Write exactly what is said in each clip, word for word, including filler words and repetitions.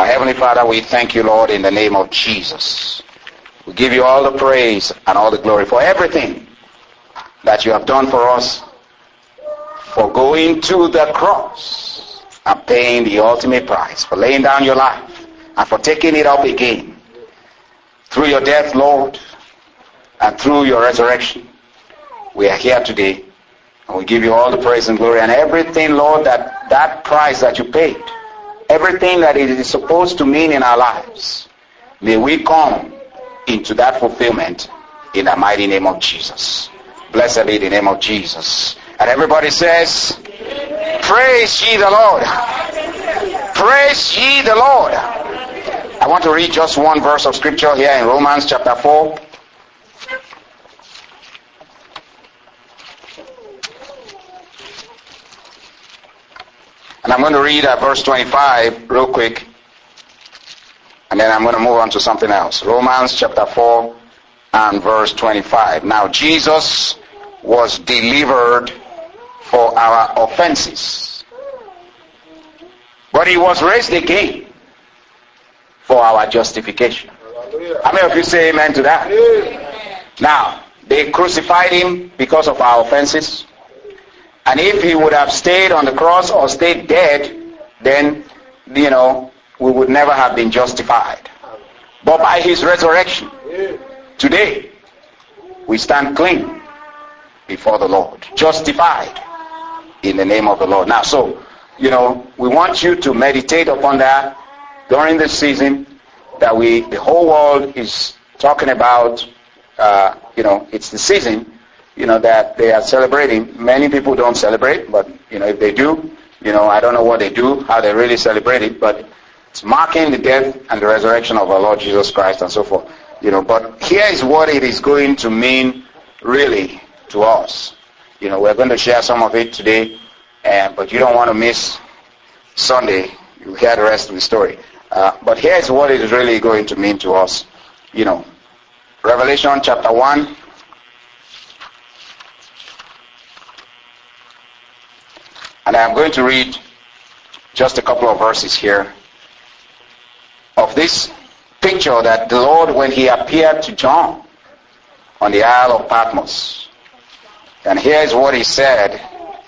Heavenly Father, we thank you, Lord, in the name of Jesus. We give you all the praise and all the glory for everything that you have done for us, for going to the cross and paying the ultimate price, for laying down your life and for taking it up again through your death, Lord, and through your resurrection. We are here today, and we give you all the praise and glory and everything, Lord, that that price that you paid, everything that it is supposed to mean in our lives, may we come into that fulfillment in the mighty name of Jesus. Blessed be the name of Jesus. And everybody says, praise ye the Lord. Praise ye the Lord. I want to read just one verse of scripture here in Romans chapter four. And I'm going to read uh, verse twenty-five real quick. And then I'm going to move on to something else. Romans chapter four and verse twenty-five. Now Jesus was delivered for our offenses, but he was raised again for our justification. How many of you say amen to that? Now, they crucified him because of our offenses. And if he would have stayed on the cross or stayed dead, then, you know, we would never have been justified. But by his resurrection, today, we stand clean before the Lord, justified in the name of the Lord. Now, so, you know, we want you to meditate upon that during this season, that we, the whole world is talking about, uh, you know, it's the season, you know, that they are celebrating. Many people don't celebrate, but, you know, if they do, you know, I don't know what they do, how they really celebrate it, but it's marking the death and the resurrection of our Lord Jesus Christ and so forth. You know, but here is what it is going to mean really to us. You know, we're going to share some of it today, uh, but you don't want to miss Sunday. You hear the rest of the story. Uh, but here's what it is really going to mean to us. You know, Revelation chapter one. And I'm going to read just a couple of verses here of this picture that the Lord, when he appeared to John on the Isle of Patmos. And here's what he said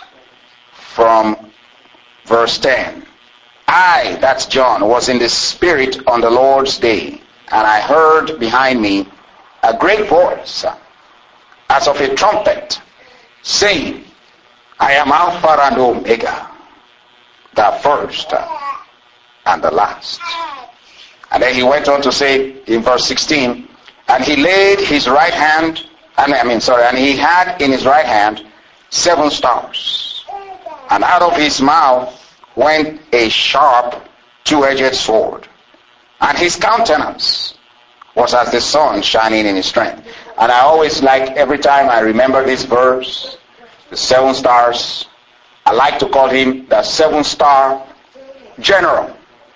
from verse ten. I, that's John, was in the Spirit on the Lord's day, and I heard behind me a great voice, as of a trumpet, saying, I am Alpha and Omega, the first and the last. And then he went on to say in verse sixteen, and he laid his right hand, I mean, sorry, and he had in his right hand seven stars. And out of his mouth went a sharp, two-edged sword. And his countenance was as the sun shining in his strength. And I always like, every time I remember this verse, the seven stars, I like to call him the seven-star general.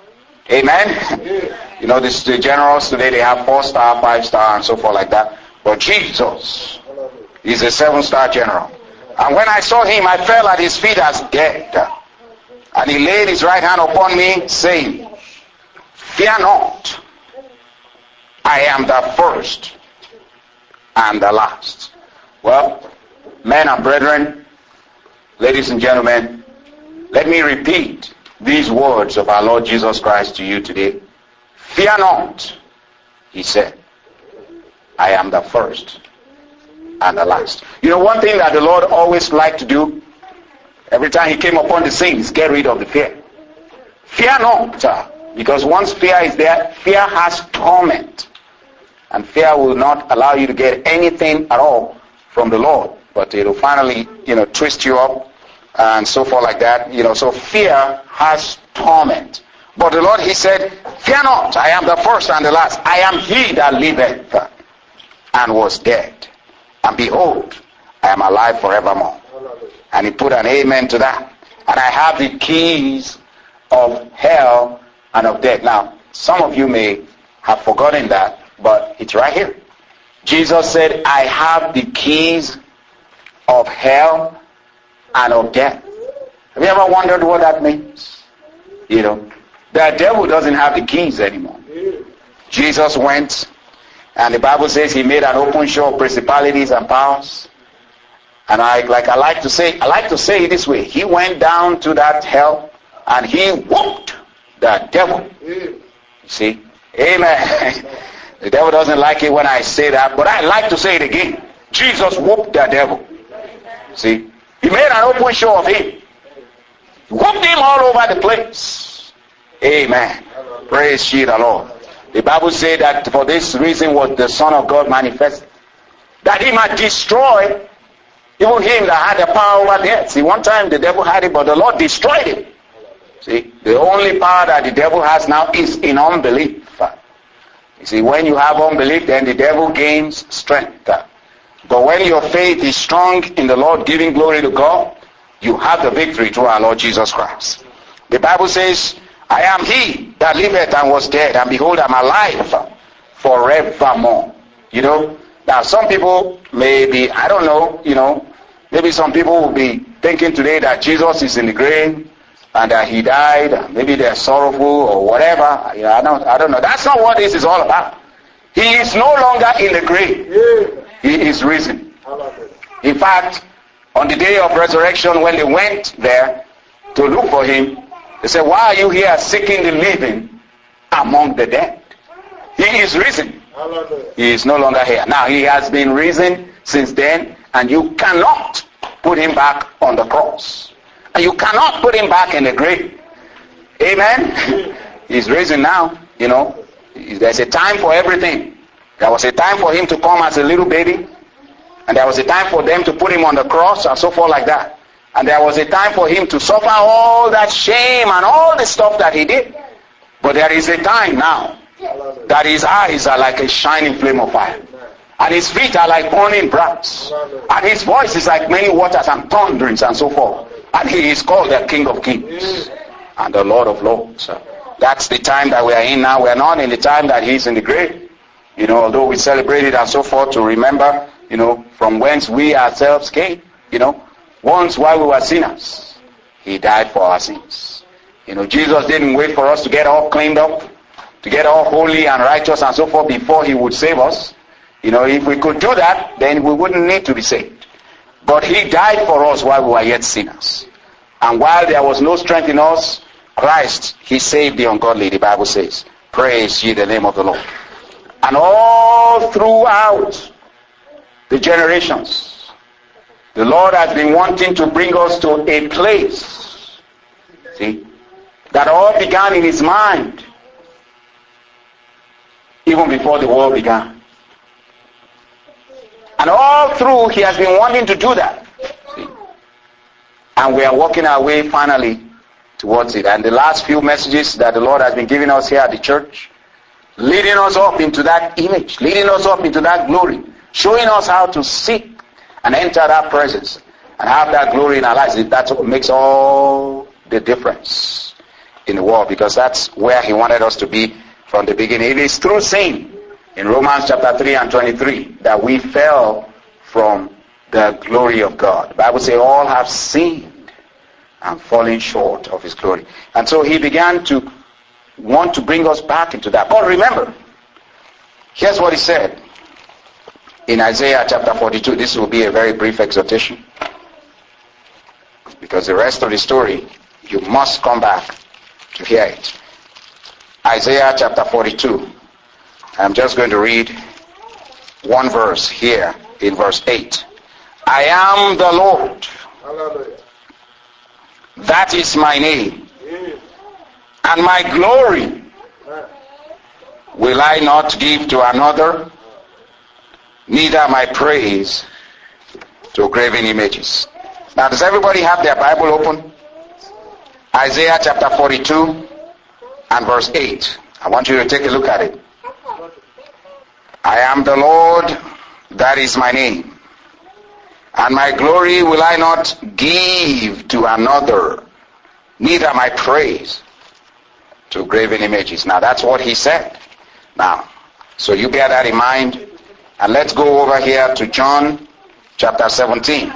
Amen? You know, this, the generals today, they have four-star, five-star, and so forth like that. But Jesus is a seven-star general. And when I saw him, I fell at his feet as dead. And he laid his right hand upon me, saying, fear not, I am the first and the last. Well, men and brethren, ladies and gentlemen, let me repeat these words of our Lord Jesus Christ to you today. Fear not, he said, I am the first and the last. You know, one thing that the Lord always liked to do, every time he came upon the scene, is get rid of the fear. Fear not, because once fear is there, fear has torment. And fear will not allow you to get anything at all from the Lord. But it will finally, you know, twist you up and so forth like that. You know, so fear has torment. But the Lord, he said, fear not, I am the first and the last. I am he that liveth and was dead. And behold, I am alive forevermore. And he put an amen to that. And I have the keys of hell and of death. Now, some of you may have forgotten that, but it's right here. Jesus said, I have the keys of hell and of death. Have you ever wondered what that means? You know, The devil doesn't have the keys anymore. Jesus went, and the Bible says he made an open show of principalities and powers. And I like I like to say I like to say it this way. He went down to that hell and he whooped the devil. You see? Amen. The devil doesn't like it when I say that, but I like to say it again. Jesus whooped the devil. See? He made an open show of him. He whooped him all over the place. Amen. Praise ye the Lord. The Bible says that for this reason was the Son of God manifested, that he might destroy even him that had the power over death. See, one time the devil had it, but the Lord destroyed him. See, the only power that the devil has now is in unbelief. You see, when you have unbelief, then the devil gains strength. But when your faith is strong in the Lord, giving glory to God, you have the victory through our Lord Jesus Christ. The Bible says, I am he that liveth and was dead, and behold, I am alive forevermore. You know, now some people may be, I don't know, you know, maybe some people will be thinking today that Jesus is in the grave and that he died, and maybe they're sorrowful or whatever. You know, I don't, I don't know. That's not what this is all about. He is no longer in the grave. He is risen. In fact, on the day of resurrection, when they went there to look for him, they said, why are you here seeking the living among the dead? He is risen. He is no longer here. Now, he has been risen since then, and you cannot put him back on the cross. And you cannot put him back in the grave. Amen? He's risen now, you know. There's a time for everything. There was a time for him to come as a little baby, and there was a time for them to put him on the cross and so forth like that. And there was a time for him to suffer all that shame and all the stuff that he did. But there is a time now that his eyes are like a shining flame of fire, and his feet are like burning brass, and his voice is like many waters and thunderings and so forth. And he is called the King of Kings and the Lord of Lords. That's the time that we are in now. We are not in the time that he's in the grave. You know, although we celebrate it and so forth to remember, you know, from whence we ourselves came. You know, once while we were sinners, he died for our sins. You know, Jesus didn't wait for us to get all cleaned up, to get all holy and righteous and so forth before he would save us. You know, if we could do that, then we wouldn't need to be saved. But he died for us while we were yet sinners. And while there was no strength in us, Christ, he saved the ungodly, the Bible says. Praise ye the name of the Lord. And all throughout the generations, the Lord has been wanting to bring us to a place, see, that all began in his mind, even before the world began. And all through, he has been wanting to do that. See? And we are working our way finally towards it. And the last few messages that the Lord has been giving us here at the church, leading us up into that image, leading us up into that glory, showing us how to seek and enter that presence and have that glory in our lives. That's what makes all the difference in the world, because that's where he wanted us to be from the beginning. It is through sin, in Romans chapter three and twenty-three, that we fell from the glory of God. The Bible says all have sinned and fallen short of his glory. And so he began to want to bring us back into that. But remember, here's what he said in Isaiah chapter forty-two. This will be a very brief exhortation, because the rest of the story, you must come back to hear it. Isaiah chapter forty-two. I'm just going to read one verse here in verse eight. I am the Lord. Hallelujah. That is my name. And my glory will I not give to another, neither my praise to graven images. Now, does everybody have their Bible open? Isaiah chapter forty-two and verse eight. I want you to take a look at it. I am the Lord, that is my name. And my glory will I not give to another, neither my praise to graven images. Now that's what he said. Now, so you bear that in mind. And let's go over here to John chapter seventeen.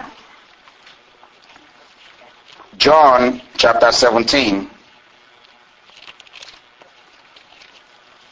John chapter seventeen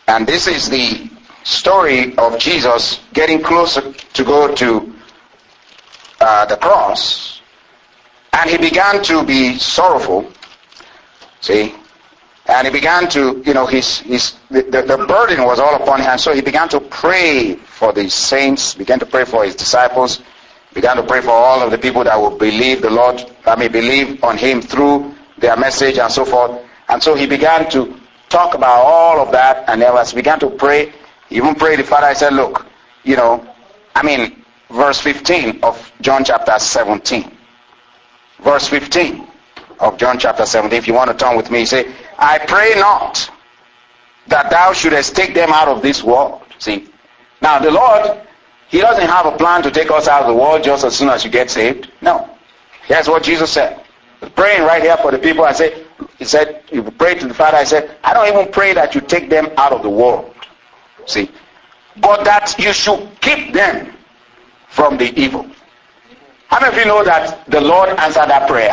And this is the story of Jesus getting closer to go to uh, the cross. And he began to be sorrowful. See? And he began to, you know, his, his the, the, the burden was all upon him. And so he began to pray for the saints, began to pray for his disciples, began to pray for all of the people that would believe the Lord, I mean, believe on him through their message and so forth. And so he began to talk about all of that, and then as he began to pray, he even prayed the Father. I said, look, you know, I mean, verse fifteen of John chapter seventeen. Verse fifteen of John chapter seventeen, if you want to turn with me, he said, I pray not that thou shouldest take them out of this world. See, now the Lord, he doesn't have a plan to take us out of the world just as soon as you get saved. No. Here's what Jesus said. Praying right here for the people, I said, he said, you pray to the Father. I said, I don't even pray that you take them out of the world. See, but that you should keep them from the evil. How many of you know that the Lord answered that prayer?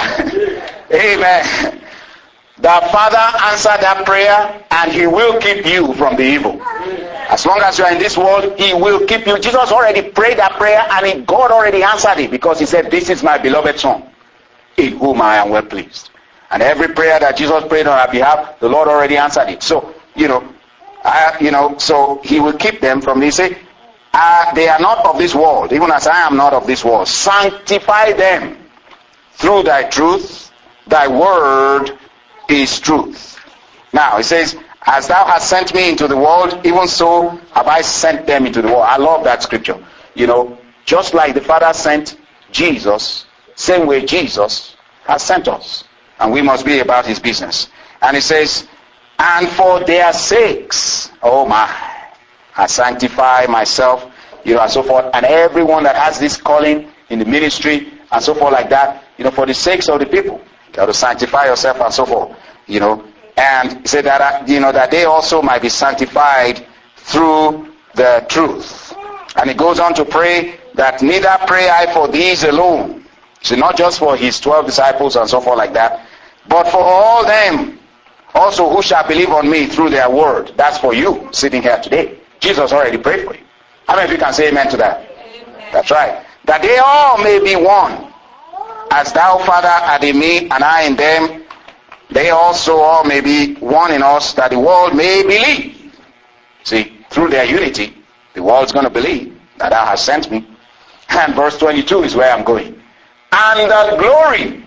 Amen. The Father answered that prayer, and he will keep you from the evil. As long as you are in this world, he will keep you. Jesus already prayed that prayer, and he, God already answered it, because he said, this is my beloved Son, in whom I am well pleased. And every prayer that Jesus prayed on our behalf, the Lord already answered it. So, you know, I, you know, so he will keep them from this. Say, uh, they are not of this world, even as I am not of this world. Sanctify them through thy truth. Thy word is truth. Now, it says, as thou hast sent me into the world, even so have I sent them into the world. I love that scripture. You know, just like the Father sent Jesus, same way Jesus has sent us. And we must be about his business. And it says, and for their sakes, oh my, I sanctify myself, you know, and so forth. And everyone that has this calling in the ministry and so forth like that, you know, for the sakes of the people, you got to sanctify yourself and so forth, you know. And say that, you know, that they also might be sanctified through the truth. And he goes on to pray that neither pray I for these alone. So not just for his twelve disciples and so forth like that, but for all them also who shall believe on me through their word. That's for you sitting here today. Jesus already prayed for you. How many of you can say amen to that? Amen. That's right. That they all may be one. As thou, Father, art in me and I in them, they also all may be one in us, that the world may believe. See, through their unity, the world's going to believe that thou hast sent me. And verse twenty-two is where I'm going. And the glory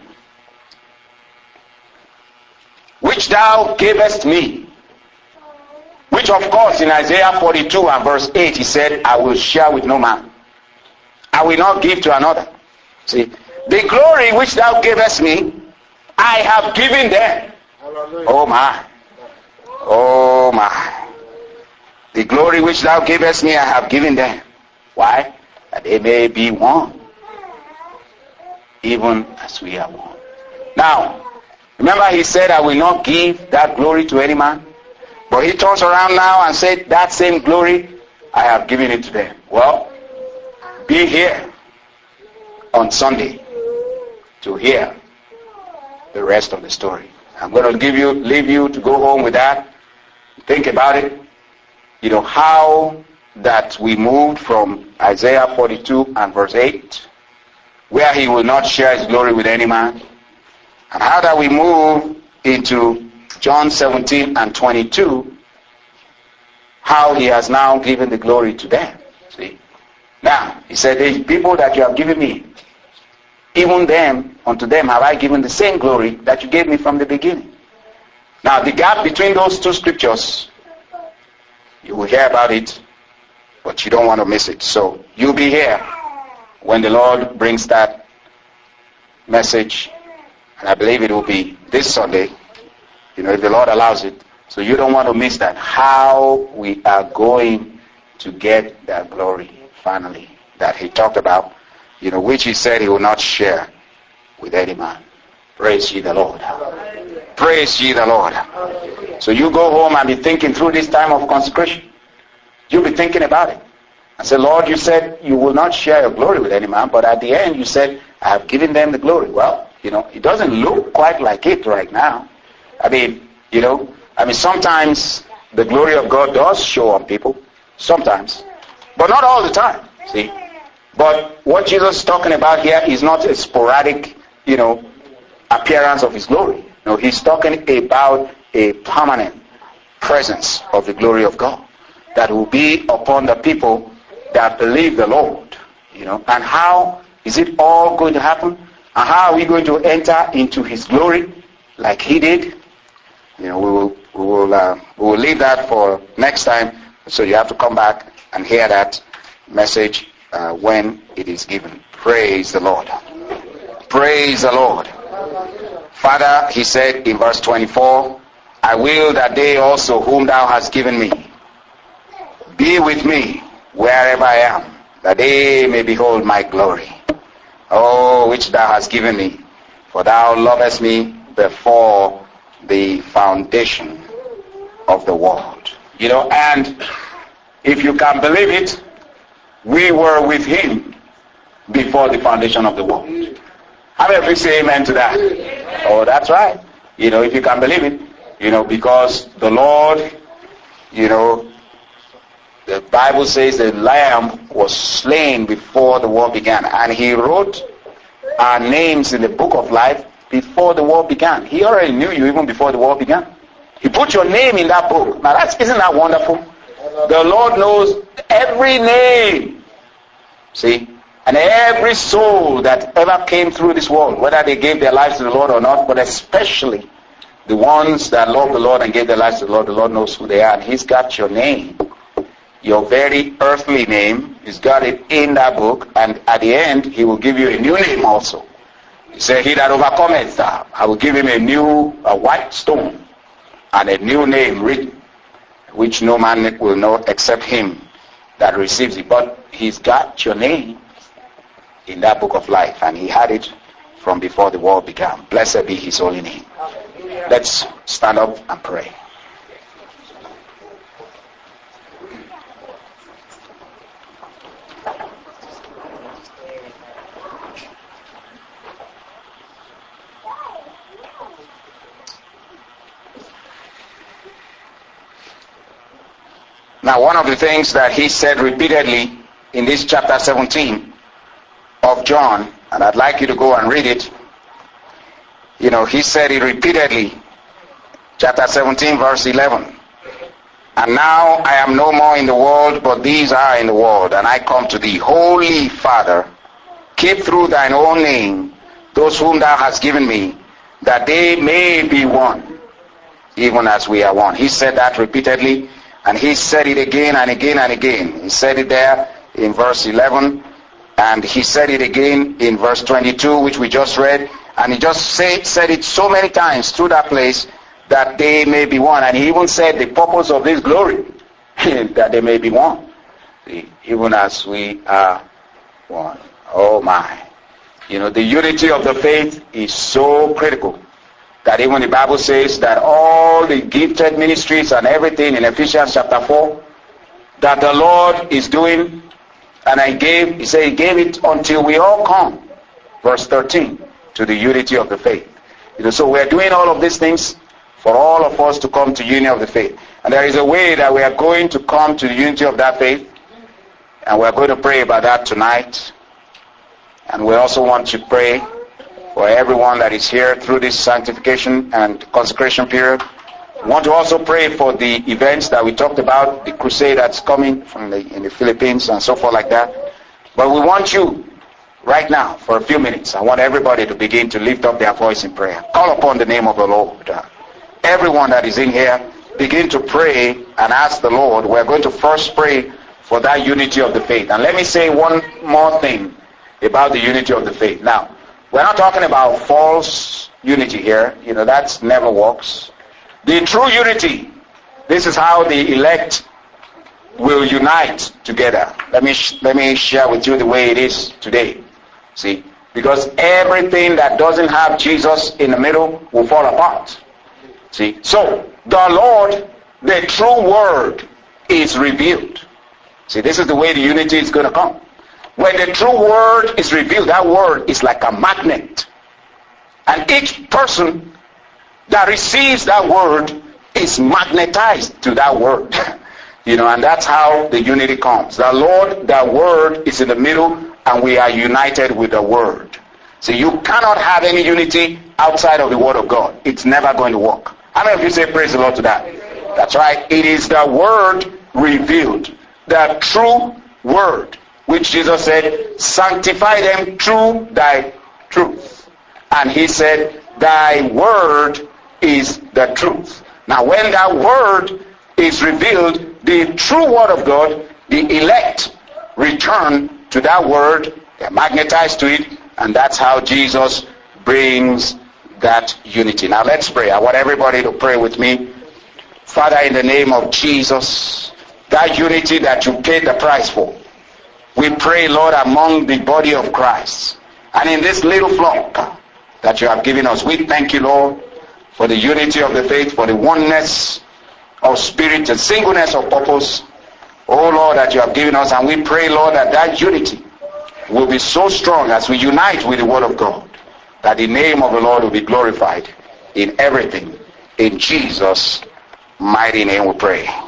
which thou gavest me, which of course in Isaiah forty-two and verse eight he said, I will share with no man. I will not give to another. See, the glory which thou gavest me, I have given them. Oh my. Oh my. The glory which thou gavest me, I have given them. Why? That they may be one, even as we are one. Now, remember he said, I will not give that glory to any man. But he turns around now and said, that same glory, I have given it to them. Well, be here on Sunday to hear the rest of the story. I'm going to give you, leave you to go home with that. Think about it. You know, how that we moved from Isaiah forty-two and verse eight, where he will not share his glory with any man. And how that we move into John seventeen and twenty-two, how he has now given the glory to them. See? Now, he said, the people that you have given me, even them, unto them have I given the same glory that you gave me from the beginning. Now, the gap between those two scriptures, you will hear about it, but you don't want to miss it. So, you'll be here when the Lord brings that message. And I believe it will be this Sunday, you know, if the Lord allows it. So you don't want to miss that. How we are going to get that glory, finally, that he talked about, you know, which he said he will not share with any man. Praise ye the Lord. Praise ye the Lord. So you go home and be thinking through this time of consecration. You'll be thinking about it. I said, Lord, you said you will not share your glory with any man, but at the end you said, I have given them the glory. Well, you know, it doesn't look quite like it right now. I mean, you know, I mean, sometimes, the glory of God does show on people sometimes, but not all the time. See, but what Jesus is talking about here is not a sporadic, you know, appearance of his glory. No, he's talking about a permanent presence of the glory of God that will be upon the people that believe the Lord. You know, and how is it all going to happen? And how are we going to enter into his glory like he did? You know, we will we will uh, we will leave that for next time. So you have to come back and hear that message uh, when it is given. Praise the Lord. Praise the Lord. Father, he said in verse twenty-four, I will that they also whom thou hast given me be with me wherever I am, that they may behold my glory. Oh, which thou hast given me, for thou lovest me before the foundation of the world. You know, and if you can believe it, we were with him before the foundation of the world. How many of you say amen to that? Oh, that's right. You know, if you can believe it, you know, because the Lord, you know, the Bible says the Lamb was slain before the world began. And he wrote our names in the book of life before the world began. He already knew you even before the world began. He put your name in that book. Now, that's, isn't that wonderful? The Lord knows every name. See? And every soul that ever came through this world, whether they gave their lives to the Lord or not, but especially the ones that love the Lord and gave their lives to the Lord, the Lord knows who they are. And he's got your name. Your very earthly name. He's got it in that book. And at the end, he will give you a new name also. He said, he that overcometh, I will give him a new, a white stone, and a new name written, which no man will know except him that receives it. But he's got your name in that book of life, and he had it from before the world began. Blessed be his holy name. Let's stand up and pray. Now, one of the things that he said repeatedly in this chapter seventeen of John, and I'd like you to go and read it. You know, he said it repeatedly. Chapter seventeen, verse eleven. And now I am no more in the world, but these are in the world, and I come to thee. Holy Father, keep through thine own name those whom thou hast given me, that they may be one, even as we are one. He said that repeatedly, and he said it again and again and again. He said it there in verse eleven, and he said it again in verse twenty-two, which we just read, and he just say, said it so many times through that place, that they may be one. And he even said the purpose of this glory, that they may be one, even as we are one. Oh my. You know, the unity of the faith is so critical that even the Bible says that all the gifted ministries and everything in Ephesians chapter four that the Lord is doing, and I gave, he said he gave it until we all come, verse thirteen, to the unity of the faith. You know, so we're doing all of these things for all of us to come to union of the faith. And there is a way that we are going to come to the unity of that faith, and we're going to pray about that tonight. And we also want to pray for everyone that is here through this sanctification and consecration period. We want to also pray for the events that we talked about, the crusade that's coming from the, in the Philippines and so forth like that. But we want you right now for a few minutes. I want everybody to begin to lift up their voice in prayer. Call upon the name of the Lord. Everyone that is in here, begin to pray and ask the Lord. We're going to first pray for that unity of the faith. And let me say one more thing about the unity of the faith. Now, we're not talking about false unity here. You know, that never works. The true unity, this is how the elect will unite together. Let me sh- let me share with you the way it is today. See, because everything that doesn't have Jesus in the middle will fall apart. See, so the Lord, the true word, is revealed. See, this is the way the unity is going to come. When the true word is revealed, that word is like a magnet. And each person that receives that word is magnetized to that word. You know, and that's how the unity comes. The Lord, the word is in the middle, and we are united with the word. So you cannot have any unity outside of the word of God. It's never going to work. How many of you say praise the Lord to that? That's right. It is the word revealed. The true word, which Jesus said, sanctify them through thy truth. And he said, thy word is the truth. Now when that word is revealed, the true word of God, the elect return to that word, they're magnetized to it, and that's how Jesus brings that unity. Now let's pray. I want everybody to pray with me. Father, in the name of Jesus, that unity that you paid the price for, we pray, Lord, among the body of Christ, and in this little flock that you have given us, we thank you, Lord, for the unity of the faith, for the oneness of spirit and singleness of purpose, oh Lord, that you have given us. And we pray, Lord, that that unity will be so strong as we unite with the word of God, that the name of the Lord will be glorified in everything. In Jesus' mighty name we pray.